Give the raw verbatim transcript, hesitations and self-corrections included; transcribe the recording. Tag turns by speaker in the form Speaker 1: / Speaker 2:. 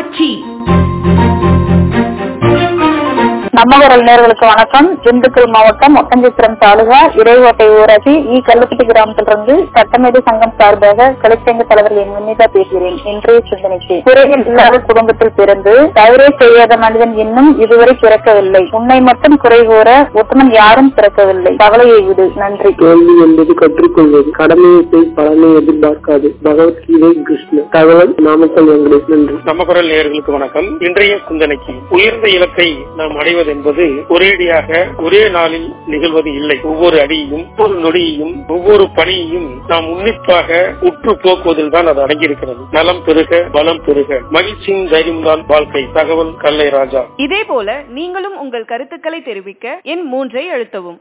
Speaker 1: தொலைக்காட்சி.
Speaker 2: நம்ம குரல் நேயர்களுக்கு வணக்கம். திண்டுக்கல் மாவட்டம் ஒட்டஞ்சித்திரம் தாலுகா இடைவோட்டை ஊராட்சி இ கல்லுப்பட்டி கிராமத்திலிருந்து சட்டமேதை சங்கம் சார்பாக கலைச்சங்க தலைவர்களின் முன்னிலை பேசுகிறேன். இன்றைய சிந்தனைக்கு, குறைகள் இல்லாத குடும்பத்தில் பிறந்து தவறே செய்யாத மனிதன் இன்னும் இதுவரை பிறக்கவில்லை. உன்னை மட்டும் குறை கூற உத்தமன் யாரும் பிறக்கவில்லை. கவலையை விடு. நன்றி.
Speaker 3: தோல்வி என்பது கற்றுக்கொள்வது, கடமையை போய் பலனை எதிர்பார்க்காது. பகவத்கீதை கிருஷ்ண. தகவல் நாமக்கல் வெங்கடேஷ். நன்றி.
Speaker 4: நம்ம குரல் நேயர்களுக்கு வணக்கம். இன்றைய சிந்தனைக்கு, உயர்ந்த இலக்கை நாம் அடைவது என்பது ஒரேடியாக ஒரே நாளில் நிகழ்வது இல்லை. ஒவ்வொரு அடியையும், ஒவ்வொரு நொடியையும், ஒவ்வொரு பணியையும் நாம் உன்னிப்பாக உற்று போக்குவதில் தான் அது அடங்கியிருக்கிறது. நலம் பெருக, பலம் பெருக, மகிழ்ச்சியின் தைரியம் தான் வாழ்க்கை. தகவல் கல்லை ராஜா.
Speaker 1: இதே போல நீங்களும் உங்கள் கருத்துக்களை தெரிவிக்க எண் மூன்றை அழுத்தவும்.